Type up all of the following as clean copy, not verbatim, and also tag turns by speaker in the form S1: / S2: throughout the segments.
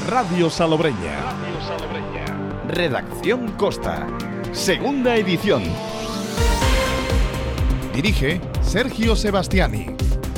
S1: Radio Salobreña. Redacción Costa. Segunda edición. Dirige Sergio Sebastiani.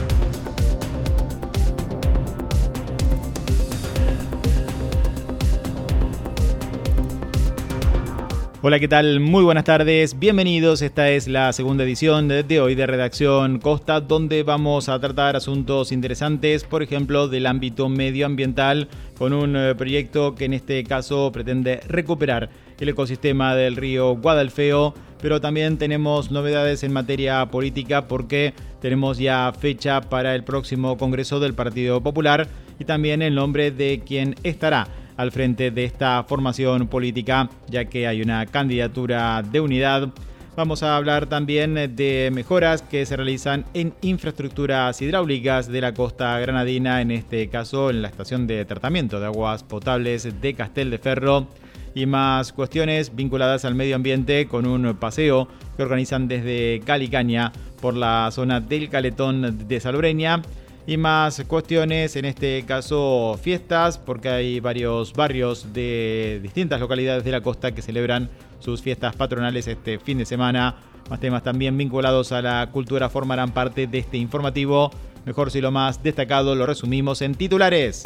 S2: Hola, ¿qué tal? Muy buenas tardes, bienvenidos. Esta es la segunda edición de hoy de Redacción Costa, donde vamos a tratar asuntos interesantes, por ejemplo, del ámbito medioambiental, con un proyecto que en este caso pretende recuperar el ecosistema del río Guadalfeo, pero también tenemos novedades en materia política porque tenemos ya fecha para el próximo Congreso del Partido Popular y también el nombre de quien estará al frente de esta formación política, ya que hay una candidatura de unidad. Vamos a hablar también de mejoras que se realizan en infraestructuras hidráulicas de la costa granadina, en este caso en la estación de tratamiento de aguas potables de Castelldeferro, y más cuestiones vinculadas al medio ambiente con un paseo que organizan desde Calicaña por la zona del Caletón de Salobreña. Y más cuestiones, en este caso fiestas, porque hay varios barrios de distintas localidades de la costa que celebran sus fiestas patronales este fin de semana. Más temas también vinculados a la cultura formarán parte de este informativo. Mejor si lo más destacado lo resumimos en titulares.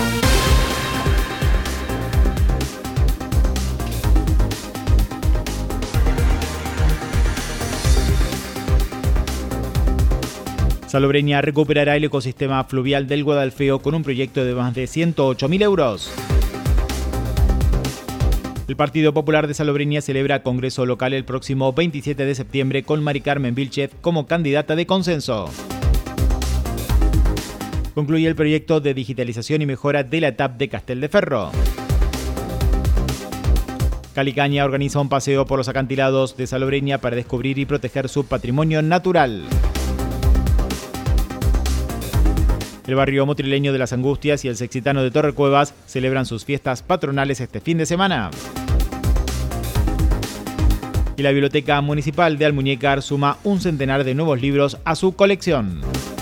S2: Salobreña recuperará el ecosistema fluvial del Guadalfeo con un proyecto de más de 108.000 euros. El Partido Popular de Salobreña celebra congreso local el próximo 27 de septiembre con Mari Carmen Vilchez como candidata de consenso. Concluye el proyecto de digitalización y mejora de la etapa de Castelldeferro. Calicaña organiza un paseo por los acantilados de Salobreña para descubrir y proteger su patrimonio natural. El barrio motrileño de Las Angustias y el sexitano de Torrecuevas celebran sus fiestas patronales este fin de semana. Y la Biblioteca Municipal de Almuñécar suma un centenar de nuevos libros a su colección.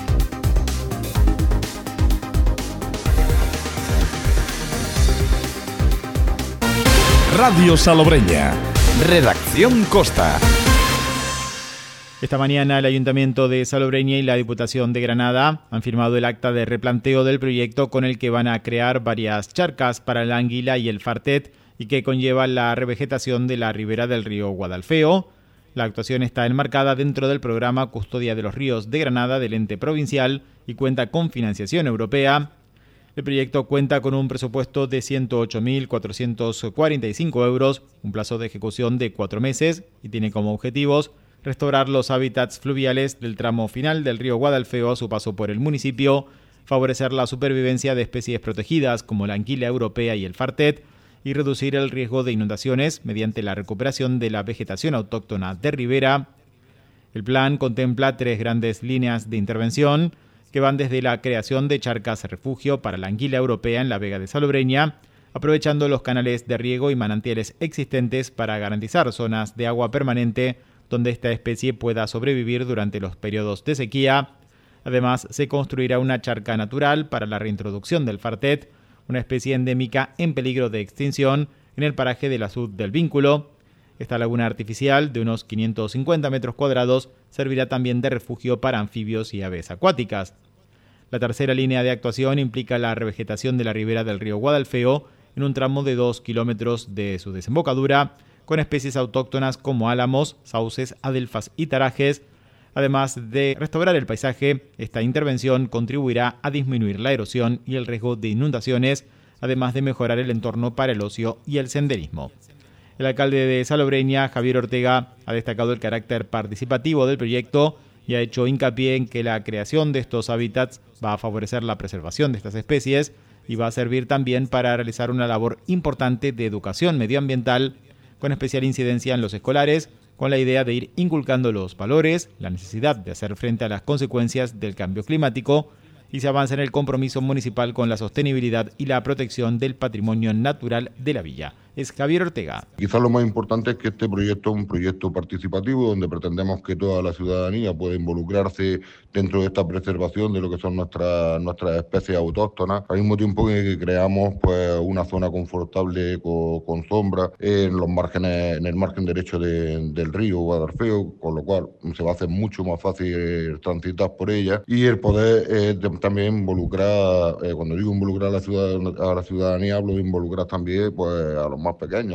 S1: Radio Salobreña. Redacción Costa.
S2: Esta mañana el Ayuntamiento de Salobreña y la Diputación de Granada han firmado el acta de replanteo del proyecto con el que van a crear varias charcas para la anguila y el fartet y que conlleva la revegetación de la ribera del río Guadalfeo. La actuación está enmarcada dentro del programa Custodia de los Ríos de Granada del ente provincial y cuenta con financiación europea. El proyecto cuenta con un presupuesto de 108.445 euros, un plazo de ejecución de 4 meses y tiene como objetivos restaurar los hábitats fluviales del tramo final del río Guadalfeo a su paso por el municipio, favorecer la supervivencia de especies protegidas como la anguila europea y el fartet y reducir el riesgo de inundaciones mediante la recuperación de la vegetación autóctona de ribera. El plan contempla 3 grandes líneas de intervención que van desde la creación de charcas refugio para la anguila europea en la Vega de Salobreña, aprovechando los canales de riego y manantiales existentes para garantizar zonas de agua permanente donde esta especie pueda sobrevivir durante los periodos de sequía. Además, se construirá una charca natural para la reintroducción del fartet, una especie endémica en peligro de extinción en el paraje de la Sud del Vínculo. Esta laguna artificial, de unos 550 metros cuadrados, servirá también de refugio para anfibios y aves acuáticas. La tercera línea de actuación implica la revegetación de la ribera del río Guadalfeo en un tramo de 2 kilómetros de su desembocadura, con especies autóctonas como álamos, sauces, adelfas y tarajes. Además de restaurar el paisaje, esta intervención contribuirá a disminuir la erosión y el riesgo de inundaciones, además de mejorar el entorno para el ocio y el senderismo. El alcalde de Salobreña, Javier Ortega, ha destacado el carácter participativo del proyecto y ha hecho hincapié en que la creación de estos hábitats va a favorecer la preservación de estas especies y va a servir también para realizar una labor importante de educación medioambiental, con especial incidencia en los escolares, con la idea de ir inculcando los valores, la necesidad de hacer frente a las consecuencias del cambio climático y se avanza en el compromiso municipal con la sostenibilidad y la protección del patrimonio natural de la villa. es Javier Ortega.
S3: Quizás lo más importante es que este proyecto es un proyecto participativo donde pretendemos que toda la ciudadanía pueda involucrarse dentro de esta preservación de lo que son nuestras especies autóctonas, al mismo tiempo que creamos pues una zona confortable con sombra en el margen derecho del río Guadalfeo, con lo cual se va a hacer mucho más fácil transitar por ella, y el poder también involucrar, cuando digo involucrar a la ciudadanía, hablo de involucrar también pues a los más pequeños,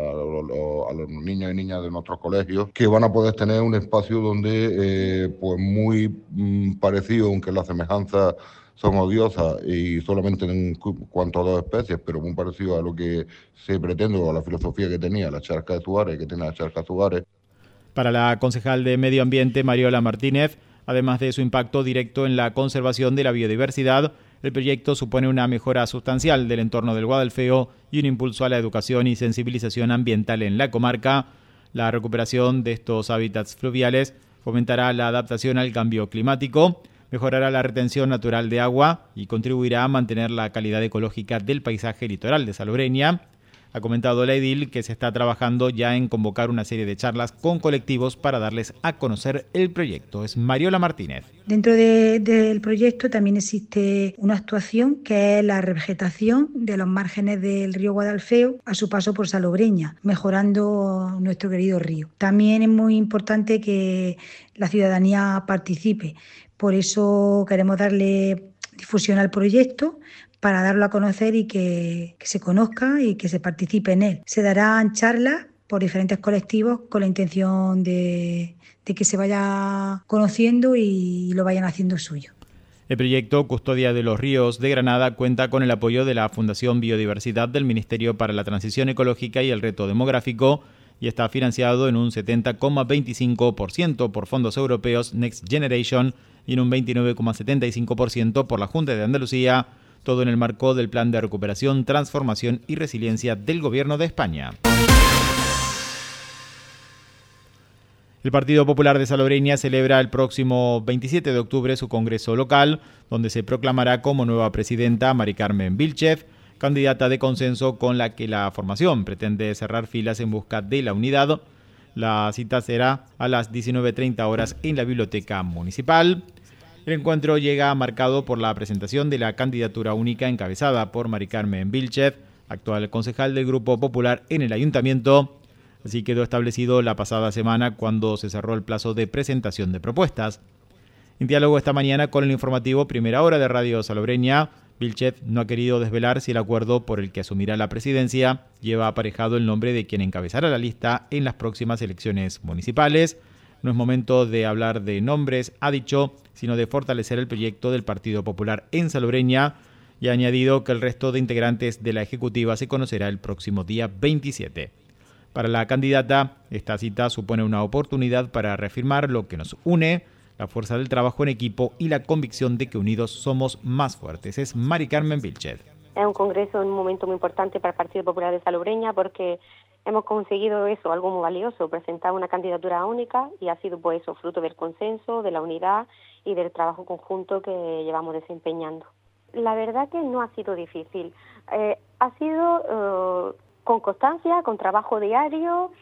S3: a los niños y niñas de nuestros colegios, que van a poder tener un espacio donde pues muy parecido, aunque las semejanzas son odiosas y solamente en cuanto a dos especies, pero muy parecido a lo que se pretende o a la filosofía que tenía la charca de Suárez, que tiene la charca de Suárez.
S2: Para la concejal de Medio Ambiente, Mariola Martínez, además de su impacto directo en la conservación de la biodiversidad, el proyecto supone una mejora sustancial del entorno del Guadalfeo y un impulso a la educación y sensibilización ambiental en la comarca. La recuperación de estos hábitats fluviales fomentará la adaptación al cambio climático, mejorará la retención natural de agua y contribuirá a mantener la calidad ecológica del paisaje litoral de Salobreña. Ha comentado la edil que se está trabajando ya en convocar una serie de charlas con colectivos para darles a conocer el proyecto. Es Mariola Martínez.
S4: Dentro del proyecto también existe una actuación que es la revegetación de los márgenes del río Guadalfeo a su paso por Salobreña, mejorando nuestro querido río. También es muy importante que la ciudadanía participe. Por eso queremos darle difusión al proyecto, para darlo a conocer y que se conozca y que se participe en él. Se darán charlas por diferentes colectivos con la intención de que se vaya conociendo y lo vayan haciendo suyo.
S2: El proyecto Custodia de los Ríos de Granada cuenta con el apoyo de la Fundación Biodiversidad del Ministerio para la Transición Ecológica y el Reto Demográfico y está financiado en un 70,25% por fondos europeos Next Generation y en un 29,75% por la Junta de Andalucía, todo en el marco del Plan de Recuperación, Transformación y Resiliencia del Gobierno de España. El Partido Popular de Salobreña celebra el próximo 27 de octubre su congreso local, donde se proclamará como nueva presidenta Mari Carmen Vílchez, candidata de consenso con la que la formación pretende cerrar filas en busca de la unidad. La cita será a las 19:30 horas en la Biblioteca Municipal. El encuentro llega marcado por la presentación de la candidatura única encabezada por Mari Carmen Vílchez, actual concejal del Grupo Popular en el Ayuntamiento. Así quedó establecido la pasada semana cuando se cerró el plazo de presentación de propuestas. En diálogo esta mañana con el informativo Primera Hora de Radio Salobreña, Vílchez no ha querido desvelar si el acuerdo por el que asumirá la presidencia lleva aparejado el nombre de quien encabezará la lista en las próximas elecciones municipales. No es momento de hablar de nombres, ha dicho, sino de fortalecer el proyecto del Partido Popular en Salobreña, y ha añadido que el resto de integrantes de la Ejecutiva se conocerá el próximo día 27. Para la candidata, esta cita supone una oportunidad para reafirmar lo que nos une, la fuerza del trabajo en equipo y la convicción de que unidos somos más fuertes. Es Mari Carmen Vílchez.
S5: Es un congreso en un momento muy importante para el Partido Popular de Salobreña porque hemos conseguido eso, algo muy valioso, presentar una candidatura única y ha sido pues eso, fruto del consenso, de la unidad y del trabajo conjunto que llevamos desempeñando. La verdad que no ha sido difícil, ha sido con constancia, con trabajo diario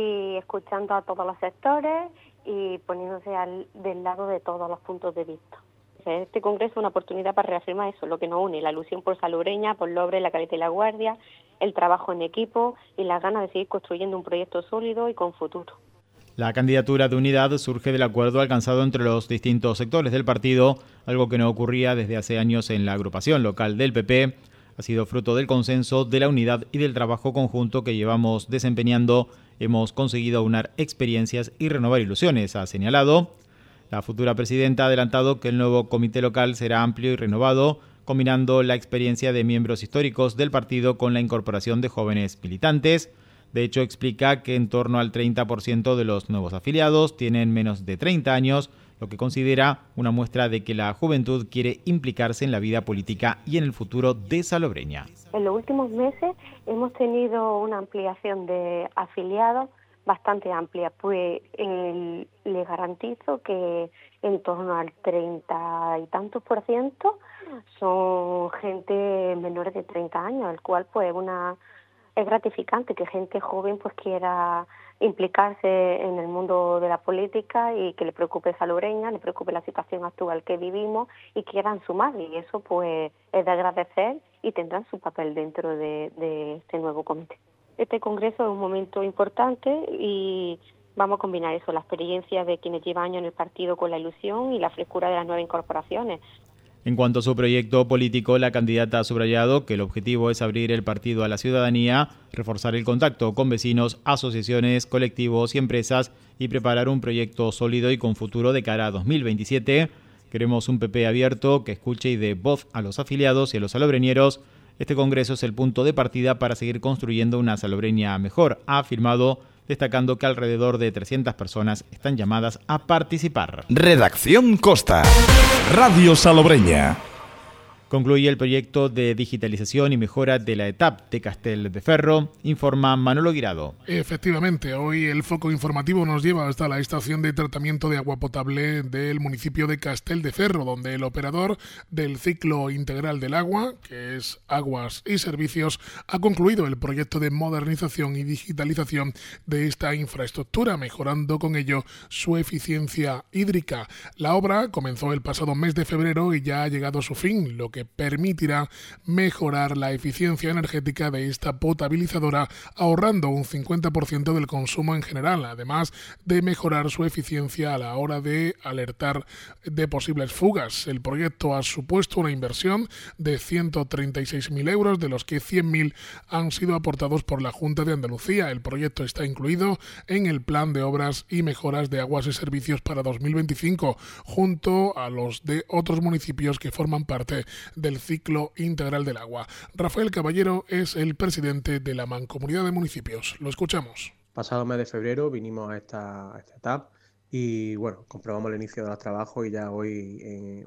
S5: y escuchando a todos los sectores y poniéndose del lado de todos los puntos de vista. Este congreso es una oportunidad para reafirmar eso, lo que nos une, la ilusión por Salobreña, por Lobre, la Caleta y la Guardia, el trabajo en equipo y las ganas de seguir construyendo un proyecto sólido y con futuro.
S2: La candidatura de unidad surge del acuerdo alcanzado entre los distintos sectores del partido, algo que no ocurría desde hace años en la agrupación local del PP. Ha sido fruto del consenso, de la unidad y del trabajo conjunto que llevamos desempeñando. Hemos conseguido aunar experiencias y renovar ilusiones, ha señalado. La futura presidenta ha adelantado que el nuevo comité local será amplio y renovado, combinando la experiencia de miembros históricos del partido con la incorporación de jóvenes militantes. De hecho, explica que en torno al 30% de los nuevos afiliados tienen menos de 30 años, lo que considera una muestra de que la juventud quiere implicarse en la vida política y en el futuro de Salobreña.
S5: En los últimos meses hemos tenido una ampliación de afiliados bastante amplia, pues les garantizo que en torno al 30 y tantos % son gente menores de 30 años, el cual pues una es gratificante que gente joven pues quiera implicarse en el mundo de la política y que le preocupe Salobreña, le preocupe la situación actual que vivimos y quieran sumar, y eso pues es de agradecer y tendrán su papel dentro de este nuevo comité. Este congreso es un momento importante y vamos a combinar eso, la experiencia de quienes llevan años en el partido con la ilusión y la frescura de las nuevas incorporaciones.
S2: En cuanto a su proyecto político, la candidata ha subrayado que el objetivo es abrir el partido a la ciudadanía, reforzar el contacto con vecinos, asociaciones, colectivos y empresas y preparar un proyecto sólido y con futuro de cara a 2027. Queremos un PP abierto que escuche y dé voz a los afiliados y a los salobreñeros. Este congreso es el punto de partida para seguir construyendo una salobreña mejor, ha afirmado, destacando que alrededor de 300 personas están llamadas a participar.
S1: Redacción Costa. Radio Salobreña.
S2: Concluye el proyecto de digitalización y mejora de la ETAP de Castelldefels, informa Manolo Guirado.
S6: Efectivamente, hoy el foco informativo nos lleva hasta la estación de tratamiento de agua potable del municipio de Castelldefels, donde el operador del ciclo integral del agua, que es Aguas y Servicios, ha concluido el proyecto de modernización y digitalización de esta infraestructura, mejorando con ello su eficiencia hídrica. La obra comenzó el pasado mes de febrero y ya ha llegado a su fin, lo que permitirá mejorar la eficiencia energética de esta potabilizadora, ahorrando un 50% del consumo en general, además de mejorar su eficiencia a la hora de alertar de posibles fugas. El proyecto ha supuesto una inversión de 136.000 euros, de los que 100.000 han sido aportados por la Junta de Andalucía. El proyecto está incluido en el Plan de Obras y Mejoras de Aguas y Servicios para 2025, junto a los de otros municipios que forman parte del ciclo integral del agua. Rafael Caballero es el presidente de la Mancomunidad de Municipios. Lo escuchamos.
S7: Pasado mes de febrero vinimos a esta etapa y bueno, comprobamos el inicio de los trabajos y ya hoy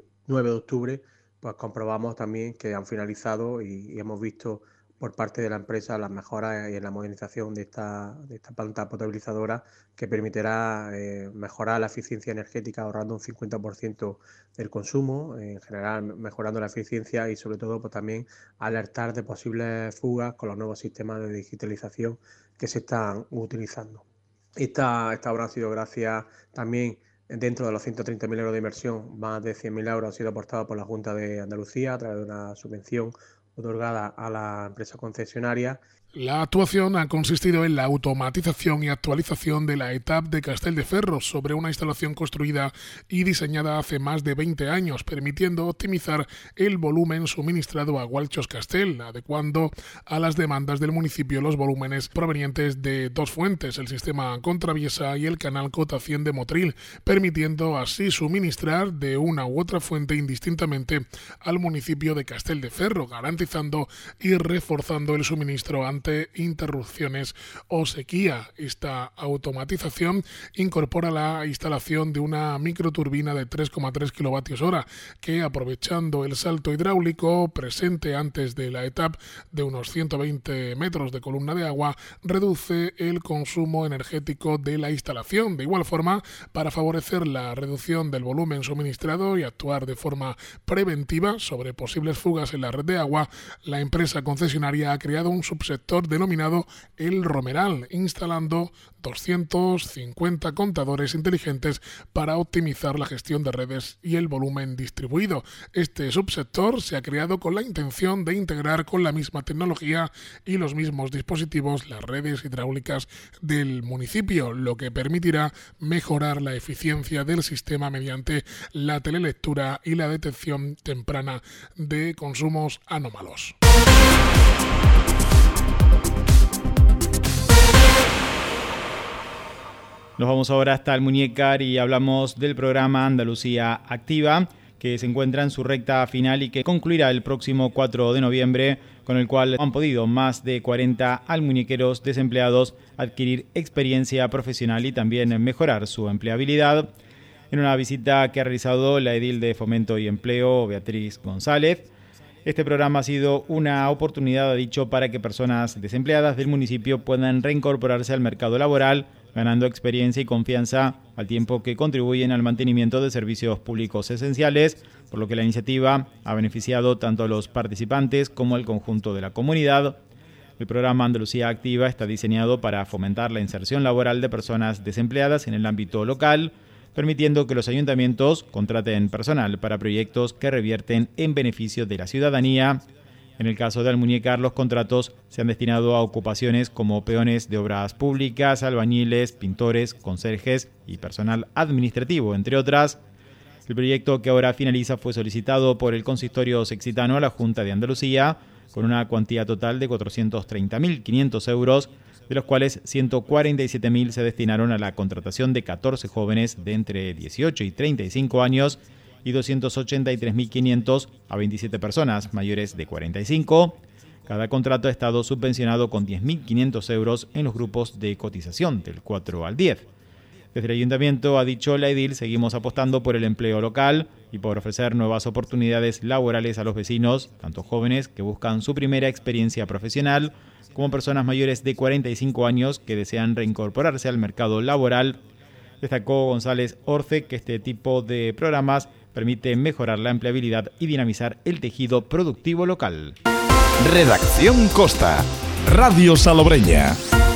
S7: 9 de octubre pues comprobamos también que han finalizado y hemos visto por parte de la empresa las mejoras en la modernización de esta planta potabilizadora, que permitirá mejorar la eficiencia energética ahorrando un 50% del consumo, en general mejorando la eficiencia y sobre todo pues también alertar de posibles fugas con los nuevos sistemas de digitalización que se están utilizando. Esta obra ha sido gracias también, dentro de los 130.000 euros de inversión, más de 100.000 euros han sido aportados por la Junta de Andalucía a través de una subvención otorgada a la empresa concesionaria.
S6: La actuación ha consistido en la automatización y actualización de la ETAP de Castelldefels sobre una instalación construida y diseñada hace más de 20 años, permitiendo optimizar el volumen suministrado a Gualchos Castell, adecuando a las demandas del municipio los volúmenes provenientes de dos fuentes, el sistema Contraviesa y el canal Cota 100 de Motril, permitiendo así suministrar de una u otra fuente indistintamente al municipio de Castelldefels, garantizando y reforzando el suministro ante interrupciones o sequía. Esta automatización incorpora la instalación de una microturbina de 3,3 kWh que, aprovechando el salto hidráulico presente antes de la etapa de unos 120 metros de columna de agua, reduce el consumo energético de la instalación. De igual forma, para favorecer la reducción del volumen suministrado y actuar de forma preventiva sobre posibles fugas en la red de agua, la empresa concesionaria ha creado un subsector denominado El Romeral, instalando 250 contadores inteligentes para optimizar la gestión de redes y el volumen distribuido. Este subsector se ha creado con la intención de integrar con la misma tecnología y los mismos dispositivos las redes hidráulicas del municipio, lo que permitirá mejorar la eficiencia del sistema mediante la telelectura y la detección temprana de consumos anómalos.
S2: Nos vamos ahora hasta el Muñecar y hablamos del programa Andalucía Activa, que se encuentra en su recta final y que concluirá el próximo 4 de noviembre, con el cual han podido más de 40 almuñequeros desempleados adquirir experiencia profesional y también mejorar su empleabilidad. En una visita que ha realizado la edil de Fomento y Empleo, Beatriz González, este programa ha sido una oportunidad, ha dicho, para que personas desempleadas del municipio puedan reincorporarse al mercado laboral, ganando experiencia y confianza al tiempo que contribuyen al mantenimiento de servicios públicos esenciales, por lo que la iniciativa ha beneficiado tanto a los participantes como al conjunto de la comunidad. El programa Andalucía Activa está diseñado para fomentar la inserción laboral de personas desempleadas en el ámbito local, permitiendo que los ayuntamientos contraten personal para proyectos que revierten en beneficio de la ciudadanía. En el caso de Almuñécar, los contratos se han destinado a ocupaciones como peones de obras públicas, albañiles, pintores, conserjes y personal administrativo, entre otras. El proyecto que ahora finaliza fue solicitado por el Consistorio Sextitano a la Junta de Andalucía con una cuantía total de 430.500 euros, de los cuales 147.000 se destinaron a la contratación de 14 jóvenes de entre 18 y 35 años y 283.500 a 27 personas mayores de 45. Cada contrato ha estado subvencionado con 10.500 euros en los grupos de cotización del 4 al 10. Desde el Ayuntamiento, ha dicho la edil, seguimos apostando por el empleo local y por ofrecer nuevas oportunidades laborales a los vecinos, tanto jóvenes que buscan su primera experiencia profesional, como personas mayores de 45 años que desean reincorporarse al mercado laboral. Destacó González Orce que este tipo de programas permite mejorar la empleabilidad y dinamizar el tejido productivo local.
S1: Redacción Costa, Radio Salobreña.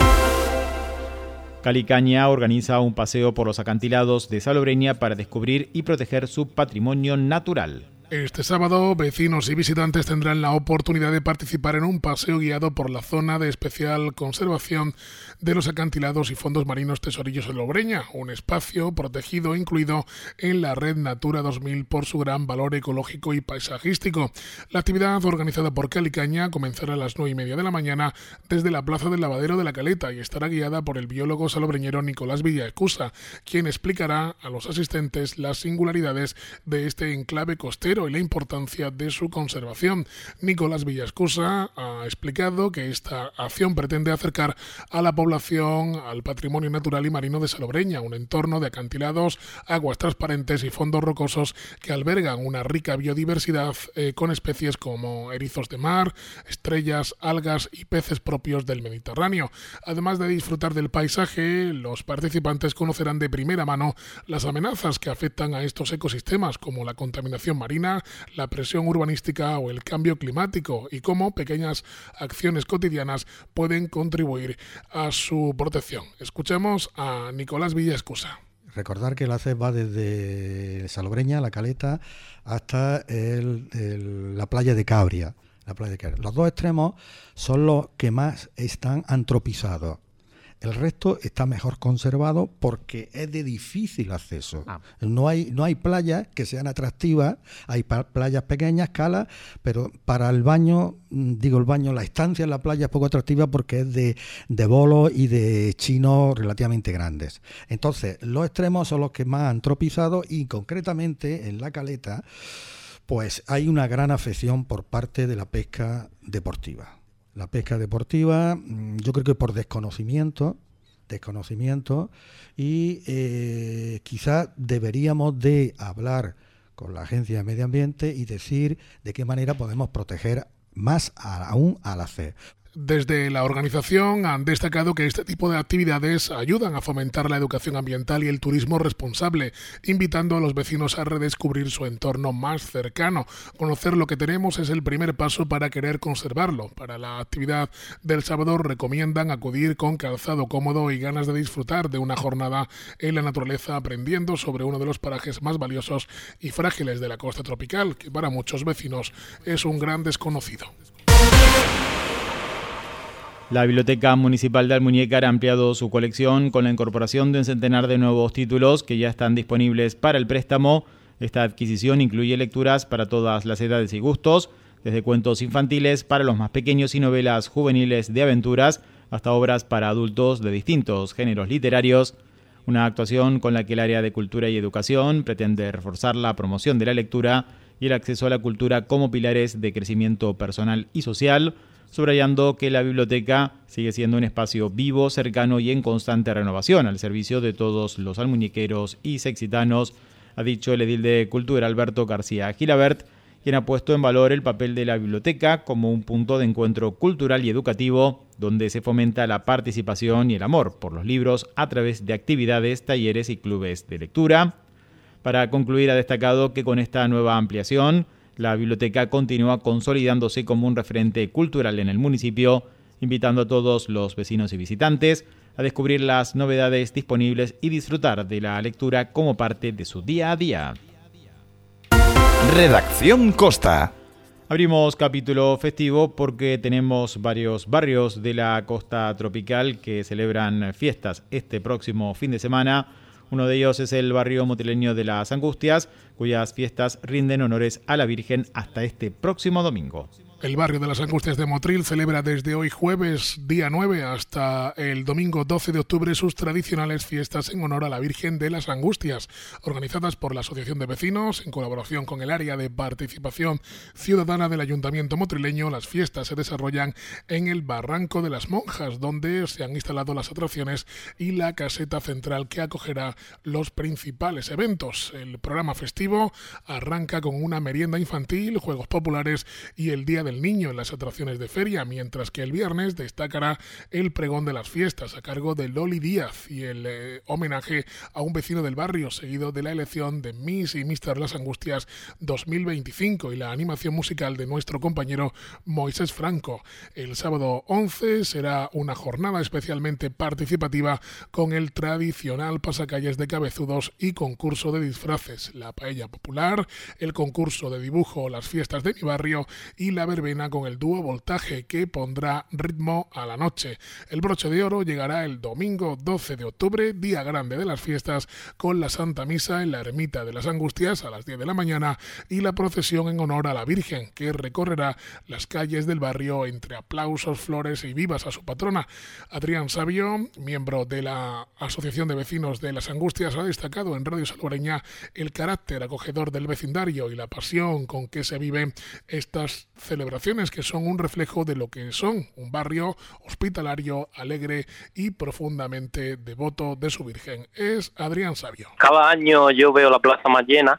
S2: Calicaña organiza un paseo por los acantilados de Salobreña para descubrir y proteger su patrimonio natural.
S6: Este sábado, vecinos y visitantes tendrán la oportunidad de participar en un paseo guiado por la zona de especial conservación de los acantilados y fondos marinos Tesorillos de Salobreña, un espacio protegido incluido en la Red Natura 2000 por su gran valor ecológico y paisajístico. La actividad, organizada por Calicaña, comenzará a las 9:30 de la mañana desde la Plaza del Lavadero de la Caleta y estará guiada por el biólogo salobreñero Nicolás Villaescusa, quien explicará a los asistentes las singularidades de este enclave costero y la importancia de su conservación. Nicolás Villaescusa ha explicado que esta acción pretende acercar a la población al patrimonio natural y marino de Salobreña, un entorno de acantilados, aguas transparentes y fondos rocosos que albergan una rica biodiversidad con especies como erizos de mar, estrellas, algas y peces propios del Mediterráneo. Además de disfrutar del paisaje, los participantes conocerán de primera mano las amenazas que afectan a estos ecosistemas, como la contaminación marina, la presión urbanística o el cambio climático, y cómo pequeñas acciones cotidianas pueden contribuir a su protección. Escuchemos a Nicolás Villaescusa.
S8: Recordar que la CEP va desde Salobreña, La Caleta, hasta la playa de Cabria. Los dos extremos son los que más están antropizados. El resto está mejor conservado porque es de difícil acceso. No hay playas que sean atractivas, hay playas pequeñas, calas, pero para el baño, la estancia en la playa es poco atractiva porque es de bolos y de chinos relativamente grandes. Entonces, los extremos son los que más han tropizado y concretamente en La Caleta, pues hay una gran afección por parte de la pesca deportiva. La pesca deportiva, yo creo que por desconocimiento y quizás deberíamos de hablar con la Agencia de Medio Ambiente y decir de qué manera podemos proteger más aún a la CEP.
S6: Desde la organización han destacado que este tipo de actividades ayudan a fomentar la educación ambiental y el turismo responsable, invitando a los vecinos a redescubrir su entorno más cercano. Conocer lo que tenemos es el primer paso para querer conservarlo. Para la actividad del sábado recomiendan acudir con calzado cómodo y ganas de disfrutar de una jornada en la naturaleza, aprendiendo sobre uno de los parajes más valiosos y frágiles de la costa tropical, que para muchos vecinos es un gran desconocido.
S2: La Biblioteca Municipal de Almuñécar ha ampliado su colección con la incorporación de un centenar de nuevos títulos que ya están disponibles para el préstamo. Esta adquisición incluye lecturas para todas las edades y gustos, desde cuentos infantiles para los más pequeños y novelas juveniles de aventuras, hasta obras para adultos de distintos géneros literarios. Una actuación con la que el área de Cultura y Educación pretende reforzar la promoción de la lectura y el acceso a la cultura como pilares de crecimiento personal y social, subrayando que la biblioteca sigue siendo un espacio vivo, cercano y en constante renovación al servicio de todos los almuñequeros y sexitanos, ha dicho el edil de Cultura Alberto García Gilabert, quien ha puesto en valor el papel de la biblioteca como un punto de encuentro cultural y educativo, donde se fomenta la participación y el amor por los libros a través de actividades, talleres y clubes de lectura. Para concluir, ha destacado que con esta nueva ampliación, la biblioteca continúa consolidándose como un referente cultural en el municipio invitando a todos los vecinos y visitantes a descubrir las novedades disponibles y disfrutar de la lectura como parte de su día a día.
S1: Redacción Costa.
S2: Abrimos capítulo festivo porque tenemos varios barrios de la costa tropical que celebran fiestas este próximo fin de semana. Uno de ellos es el barrio motileño de Las Angustias, cuyas fiestas rinden honores a la Virgen hasta este próximo domingo.
S6: El barrio de Las Angustias de Motril celebra desde hoy jueves, día 9, hasta el domingo 12 de octubre sus tradicionales fiestas en honor a la Virgen de las Angustias, organizadas por la Asociación de Vecinos en colaboración con el Área de Participación Ciudadana del Ayuntamiento motrileño. Las fiestas se desarrollan en el Barranco de las Monjas, donde se han instalado las atracciones y la caseta central que acogerá los principales eventos. El programa festivo arranca con una merienda infantil, juegos populares y el Día del Niño en las atracciones de feria, mientras que el viernes destacará el pregón de las fiestas a cargo de Loli Díaz y el homenaje a un vecino del barrio, seguido de la elección de Miss y Mister Las Angustias 2025 y la animación musical de nuestro compañero Moisés Franco. El sábado 11 será una jornada especialmente participativa con el tradicional pasacalles de cabezudos y concurso de disfraces, la paella popular, el concurso de dibujo Las fiestas de mi barrio y la verbena con el dúo Voltaje, que pondrá ritmo a la noche. El broche de oro llegará el domingo 12 de octubre, día grande de las fiestas, con la Santa Misa en la Ermita de las Angustias a las 10 de la mañana y la procesión en honor a la Virgen, que recorrerá las calles del barrio entre aplausos, flores y vivas a su patrona. Adrián Sabio, miembro de la Asociación de Vecinos de Las Angustias, ha destacado en Radio Salobreña el carácter acogedor del vecindario y la pasión con que se viven estas celebraciones, que son un reflejo de lo que son un barrio hospitalario, alegre y profundamente devoto de su Virgen. Es Adrián Sabio.
S9: Cada año yo veo la plaza más llena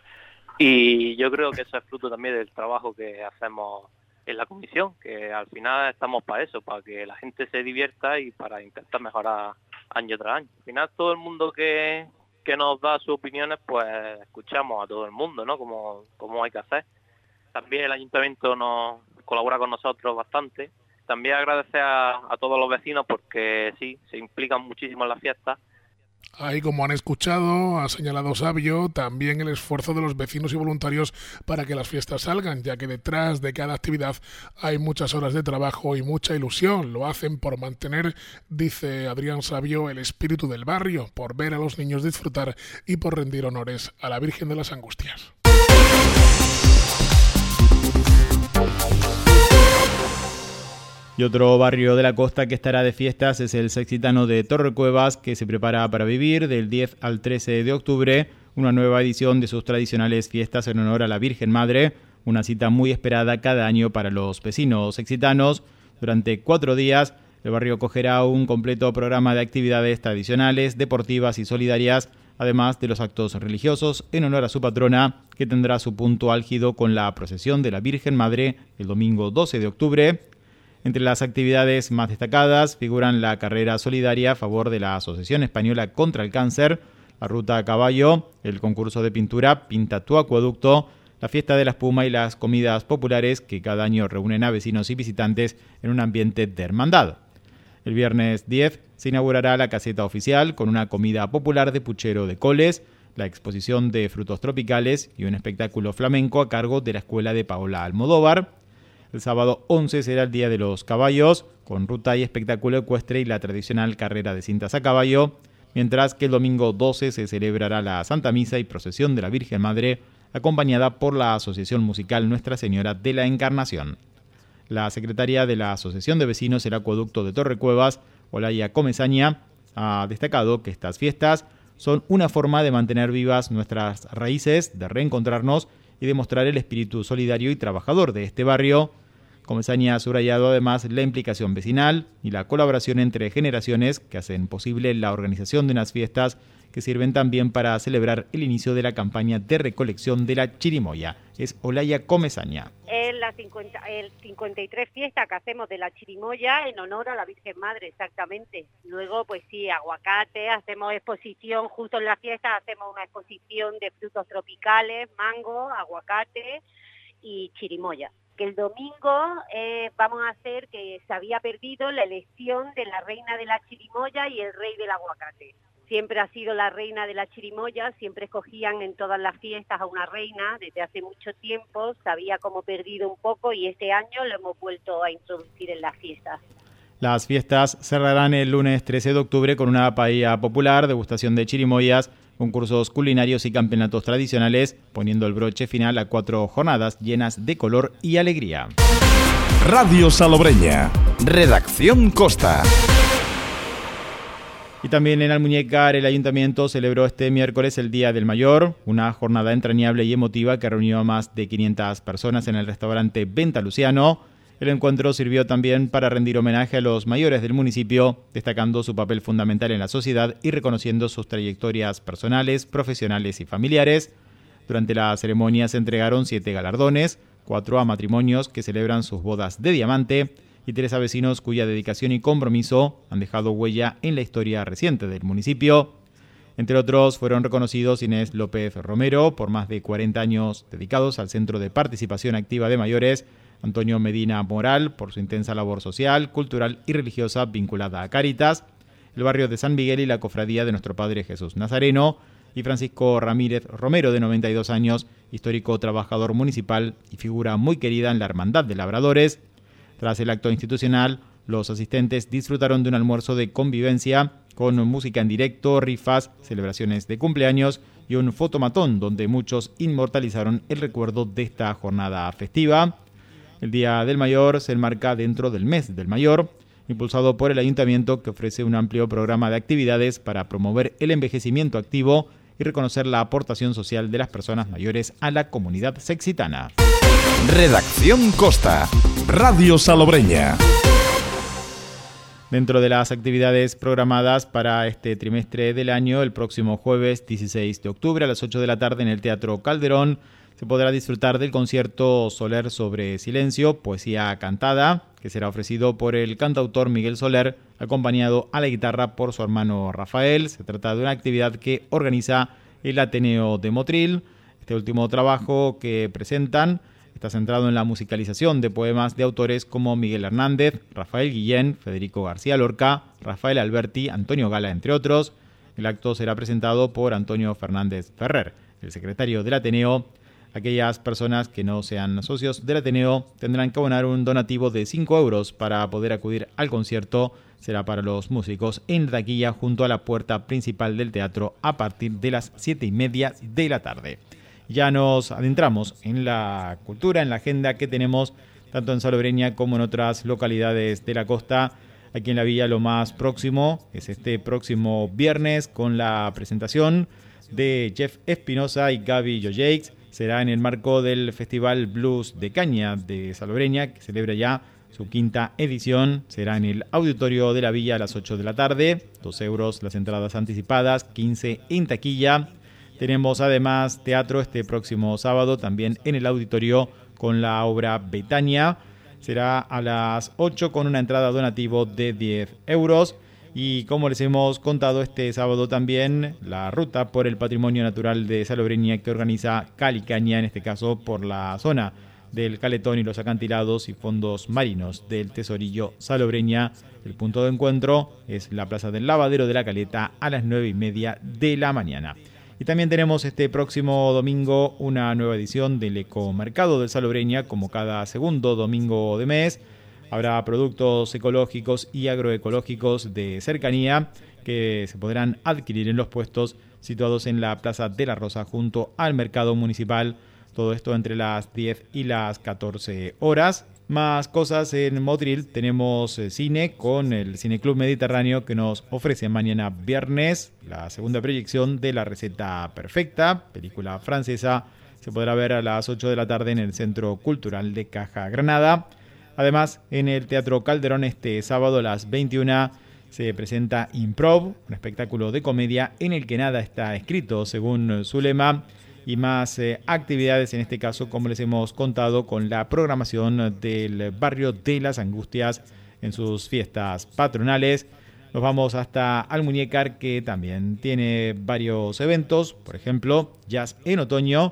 S9: y yo creo que eso es fruto también del trabajo que hacemos en la comisión, que al final estamos para eso, para que la gente se divierta y para intentar mejorar año tras año. Al final todo el mundo que nos da sus opiniones, pues escuchamos a todo el mundo, ¿no? Como hay que hacer. También el ayuntamiento nos colabora con nosotros bastante. También agradecer a todos los vecinos porque sí, se implican muchísimo en la fiesta.
S6: Ahí, como han escuchado, ha señalado Sabio también el esfuerzo de los vecinos y voluntarios para que las fiestas salgan, ya que detrás de cada actividad hay muchas horas de trabajo y mucha ilusión. Lo hacen por mantener, dice Adrián Sabio, el espíritu del barrio, por ver a los niños disfrutar y por rendir honores a la Virgen de las Angustias.
S2: Y otro barrio de la costa que estará de fiestas es el sextitano de Torrecuevas, que se prepara para vivir del 10 al 13 de octubre una nueva edición de sus tradicionales fiestas en honor a la Virgen Madre, una cita muy esperada cada año para los vecinos sextitanos. Durante 4 días, el barrio acogerá un completo programa de actividades tradicionales, deportivas y solidarias, además de los actos religiosos en honor a su patrona, que tendrá su punto álgido con la procesión de la Virgen Madre el domingo 12 de octubre. Entre las actividades más destacadas figuran la carrera solidaria a favor de la Asociación Española contra el Cáncer, la ruta a caballo, el concurso de pintura Pinta tu Acueducto, la fiesta de la espuma y las comidas populares que cada año reúnen a vecinos y visitantes en un ambiente de hermandad. El viernes 10 se inaugurará la caseta oficial con una comida popular de puchero de coles, la exposición de frutos tropicales y un espectáculo flamenco a cargo de la Escuela de Paola Almodóvar. El sábado 11 será el Día de los Caballos, con ruta y espectáculo ecuestre y la tradicional carrera de cintas a caballo, mientras que el domingo 12 se celebrará la Santa Misa y procesión de la Virgen Madre, acompañada por la Asociación Musical Nuestra Señora de la Encarnación. La secretaria de la Asociación de Vecinos del Acueducto de Torrecuevas, Olaya Comesaña, ha destacado que estas fiestas son una forma de mantener vivas nuestras raíces, de reencontrarnos y demostrar el espíritu solidario y trabajador de este barrio. Comesaña ha subrayado además la implicación vecinal y la colaboración entre generaciones que hacen posible la organización de unas fiestas que sirven también para celebrar el inicio de la campaña de recolección de la chirimoya. Es Olaya Comesaña.
S10: Es el 53 fiesta que hacemos de la chirimoya en honor a la Virgen Madre, exactamente. Luego, pues sí, aguacate, hacemos exposición, justo en la fiesta hacemos una exposición de frutos tropicales, mango, aguacate y chirimoya. que el domingo vamos a hacer que se había perdido la elección de la reina de la chirimoya y el rey del aguacate. Siempre ha sido la reina de la chirimoya, siempre escogían en todas las fiestas a una reina desde hace mucho tiempo, se había como perdido un poco y este año lo hemos vuelto a introducir en las fiestas.
S2: Las fiestas cerrarán el lunes 13 de octubre con una paella popular, degustación de chirimoyas, concursos culinarios y campeonatos tradicionales, poniendo el broche final a 4 jornadas llenas de color y alegría.
S1: Radio Salobreña, Redacción Costa.
S2: Y también en Almuñécar el Ayuntamiento celebró este miércoles el Día del Mayor, una jornada entrañable y emotiva que reunió a más de 500 personas en el restaurante Venta Luciano. El encuentro sirvió también para rendir homenaje a los mayores del municipio, destacando su papel fundamental en la sociedad y reconociendo sus trayectorias personales, profesionales y familiares. Durante la ceremonia se entregaron 7 galardones, 4 a matrimonios que celebran sus bodas de diamante y 3 a vecinos cuya dedicación y compromiso han dejado huella en la historia reciente del municipio. Entre otros, fueron reconocidos Inés López Romero, por más de 40 años dedicados al Centro de Participación Activa de Mayores, Antonio Medina Moral, por su intensa labor social, cultural y religiosa vinculada a Cáritas, el barrio de San Miguel y la cofradía de Nuestro Padre Jesús Nazareno, y Francisco Ramírez Romero, de 92 años, histórico trabajador municipal y figura muy querida en la Hermandad de Labradores. Tras el acto institucional, los asistentes disfrutaron de un almuerzo de convivencia con música en directo, rifas, celebraciones de cumpleaños y un fotomatón donde muchos inmortalizaron el recuerdo de esta jornada festiva. El Día del Mayor se enmarca dentro del Mes del Mayor, impulsado por el Ayuntamiento, que ofrece un amplio programa de actividades para promover el envejecimiento activo y reconocer la aportación social de las personas mayores a la comunidad sexitana.
S1: Redacción Costa, Radio Salobreña.
S2: Dentro de las actividades programadas para este trimestre del año, el próximo jueves 16 de octubre a las 8 de la tarde en el Teatro Calderón se podrá disfrutar del concierto Soler sobre Silencio, poesía cantada, que será ofrecido por el cantautor Miguel Soler, acompañado a la guitarra por su hermano Rafael. Se trata de una actividad que organiza el Ateneo de Motril. Este último trabajo que presentan está centrado en la musicalización de poemas de autores como Miguel Hernández, Rafael Guillén, Federico García Lorca, Rafael Alberti, Antonio Gala, entre otros. El acto será presentado por Antonio Fernández Ferrer, el secretario del Ateneo. Aquellas personas que no sean socios del Ateneo tendrán que abonar un donativo de 5 euros para poder acudir al concierto. Será para los músicos en la taquilla junto a la puerta principal del teatro a partir de las 7:30 de la tarde. Ya nos adentramos en la cultura, en la agenda que tenemos tanto en Salobreña como en otras localidades de la costa. Aquí en la villa lo más próximo es este próximo viernes con la presentación de Jeff Espinosa y Gaby Joyeix. Será en el marco del Festival Blues de Caña de Salobreña, que celebra ya su 5ª edición. Será en el auditorio de la villa a las 8 de la tarde. 2 euros las entradas anticipadas, 15 en taquilla. Tenemos además teatro este próximo sábado, también en el auditorio con la obra Betania. Será a las 8 con una entrada donativo de 10 euros. Y como les hemos contado este sábado también, la ruta por el patrimonio natural de Salobreña que organiza Cali Caña, en este caso por la zona del Caletón y los acantilados y fondos marinos del Tesorillo Salobreña. El punto de encuentro es la Plaza del Lavadero de la Caleta a las 9:30 de la mañana. Y también tenemos este próximo domingo una nueva edición del Ecomercado de Salobreña, como cada segundo domingo de mes. Habrá productos ecológicos y agroecológicos de cercanía que se podrán adquirir en los puestos situados en la Plaza de la Rosa junto al mercado municipal. Todo esto entre las 10 y las 14 horas. Más cosas en Motril. Tenemos cine con el Cineclub Mediterráneo que nos ofrece mañana viernes la segunda proyección de La Receta Perfecta, película francesa. Se podrá ver a las 8 de la tarde en el Centro Cultural de Caja Granada. Además, en el Teatro Calderón este sábado a las 21 se presenta Improv, un espectáculo de comedia en el que nada está escrito, según su lema, y más actividades, en este caso, como les hemos contado, con la programación del barrio de Las Angustias en sus fiestas patronales. Nos vamos hasta Almuñécar, que también tiene varios eventos, por ejemplo, Jazz en Otoño,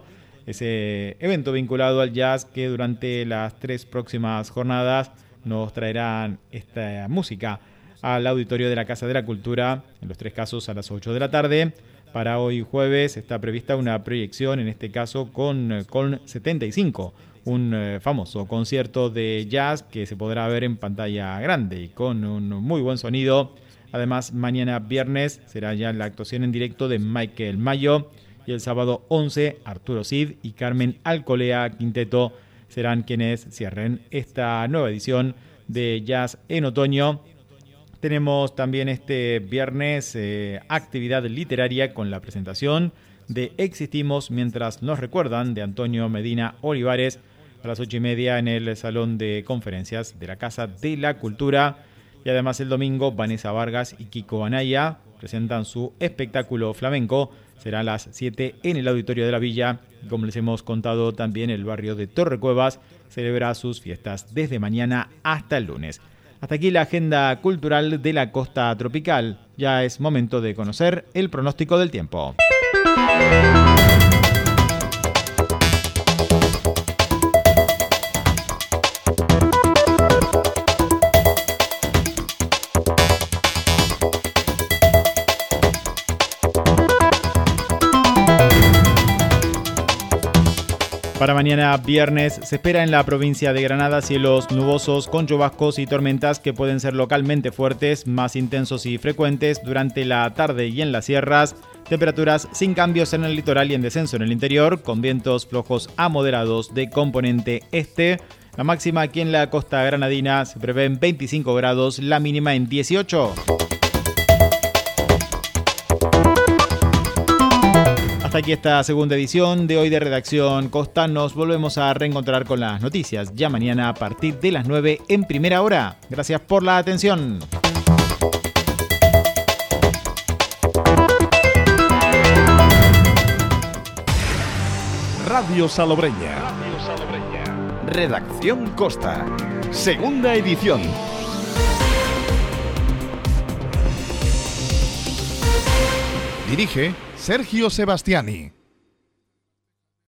S2: ese evento vinculado al jazz que durante las 3 próximas jornadas nos traerán esta música al auditorio de la Casa de la Cultura, en los 3 casos a las 8 de la tarde. Para hoy jueves está prevista una proyección, en este caso con 75, un famoso concierto de jazz que se podrá ver en pantalla grande y con un muy buen sonido. Además, mañana viernes será ya la actuación en directo de Michael Mayo y el sábado 11, Arturo Cid y Carmen Alcolea Quinteto serán quienes cierren esta nueva edición de Jazz en Otoño. Tenemos también este viernes actividad literaria con la presentación de Existimos mientras nos recuerdan de Antonio Medina Olivares a las 8:30 en el Salón de Conferencias de la Casa de la Cultura. Y además el domingo Vanessa Vargas y Kiko Anaya presentan su espectáculo flamenco. Será a las 7 en el Auditorio de la Villa. Como les hemos contado, también el barrio de Torrecuevas celebra sus fiestas desde mañana hasta el lunes. Hasta aquí la agenda cultural de la costa tropical. Ya es momento de conocer el pronóstico del tiempo. Para mañana viernes se espera en la provincia de Granada cielos nubosos con chubascos y tormentas que pueden ser localmente fuertes, más intensos y frecuentes durante la tarde y en las sierras. Temperaturas sin cambios en el litoral y en descenso en el interior, con vientos flojos a moderados de componente este. La máxima aquí en la costa granadina se prevé en 25 grados, la mínima en 18. Hasta aquí esta segunda edición de hoy de Redacción Costa. Nos volvemos a reencontrar con las noticias ya mañana a partir de las 9 en primera hora. Gracias por la atención.
S1: Radio Salobreña. Redacción Costa. Segunda edición. Dirige Sergio Sebastiani.